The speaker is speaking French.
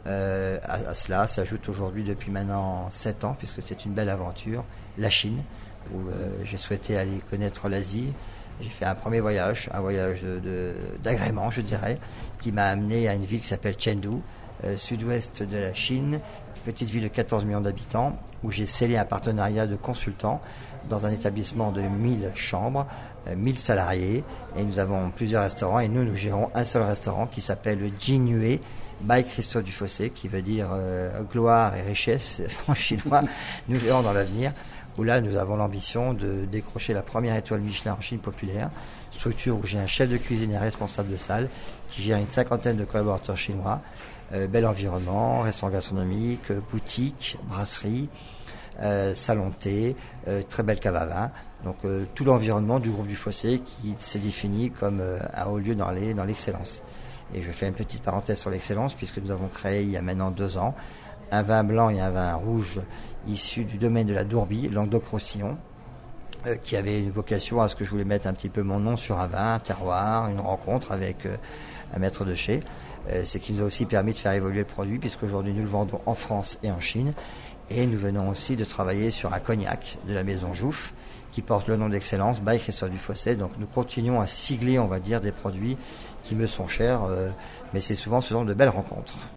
À cela s'ajoute aujourd'hui depuis maintenant 7 ans, puisque c'est une belle aventure, la Chine, où j'ai souhaité aller connaître l'Asie. J'ai fait un premier voyage, d'agrément, je dirais, qui m'a amené à une ville qui s'appelle Chengdu, sud-ouest de la Chine, petite ville de 14 millions d'habitants, où j'ai scellé un partenariat de consultants dans un établissement de 1000 chambres, 1000 salariés, et nous avons plusieurs restaurants, et nous gérons un seul restaurant qui s'appelle le Jinyue by Christophe Dufossé, qui veut dire gloire et richesse en chinois. Nous verrons dans l'avenir, où là nous avons l'ambition de décrocher la première étoile Michelin en Chine populaire, structure où j'ai un chef de cuisine et un responsable de salle qui gère une 50aine de collaborateurs chinois. Bel environnement, restaurant gastronomique, boutique, brasserie, salon de thé, très belle cave à vin. Donc tout l'environnement du groupe Dufossé qui se définit comme un haut lieu dans l'excellence. Et je fais une petite parenthèse sur l'excellence puisque nous avons créé il y a maintenant 2 ans un vin blanc et un vin rouge issus du domaine de la Dourbie, Languedoc-Roussillon, qui avait une vocation à ce que je voulais mettre un petit peu mon nom sur un vin, un terroir, une rencontre avec un maître de chez. Ce qui nous a aussi permis de faire évoluer le produit puisqu'aujourd'hui nous le vendons en France et en Chine. Et nous venons aussi de travailler sur un cognac de la maison Jouff qui porte le nom d'excellence by Christophe Dufossé. Donc nous continuons à sigler, on va dire, des produits qui me sont chers, mais c'est souvent ce genre de belles rencontres.